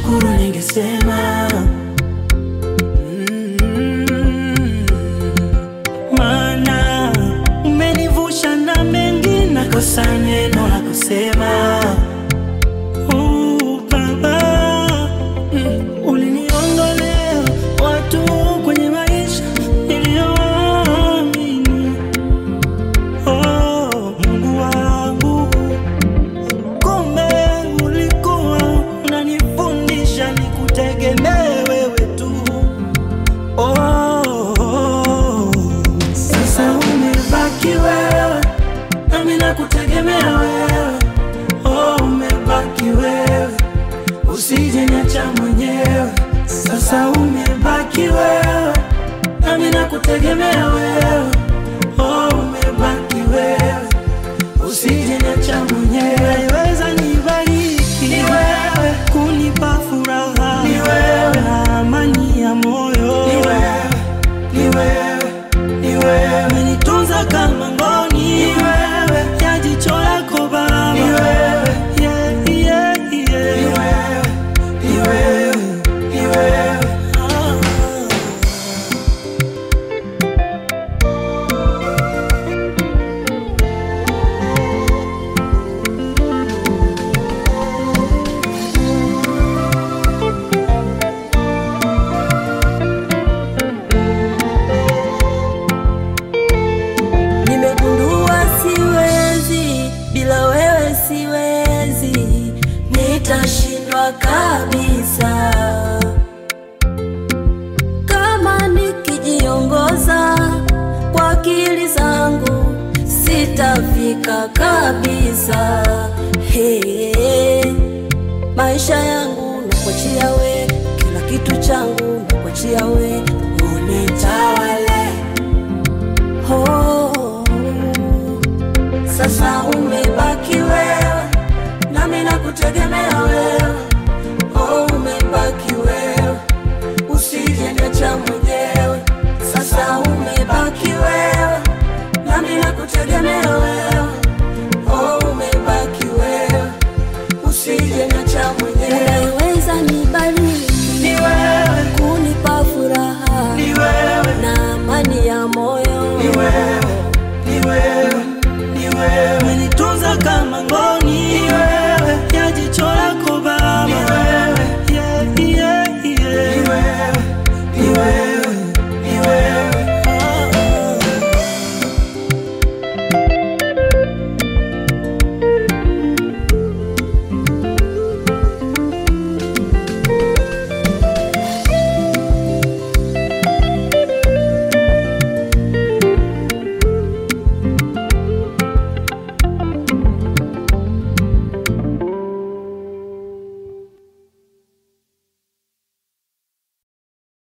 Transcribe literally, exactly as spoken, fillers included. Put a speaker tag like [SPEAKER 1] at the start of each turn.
[SPEAKER 1] ningeshukuru ningesema mm, maana umenivusha na mengi nakosa neno la kusema. Uh, baba, mm, uliniondolea watu kwenye maisha niliyoamini. Oh, Mungu wangu, kumbe ulikuwa unanifundisha nikutegemee wewe tu. Oh, sasa umebaki wewe nami nakutegemea wewe. Oh, umebaki wewe usije niacha mwenyewe. Sasa umebaki wewe nami nakutegemea wewe. Oh, umebaki wewe usije niacha mwenyewe. Weza nibariki ni wewe, kunipa furaha ni wewe, na amani ya moyo ni wewe, ni wewe, ni wewe. Umenitunza kama ngoni ni wewe, ya jicho lako Baba ni wewe, yeah, yeah, yeah. Ni wewe, ni wewe, ni wewe. Ah.
[SPEAKER 2] Nimegundua siwezi, bila wewe siwezi, nitashindwa kabisa. Kama nikijiongoza kwa akili zangu, sitafika kabisa. Hey, maisha yangu nakuachia we, kila kitu changu nakuachia we.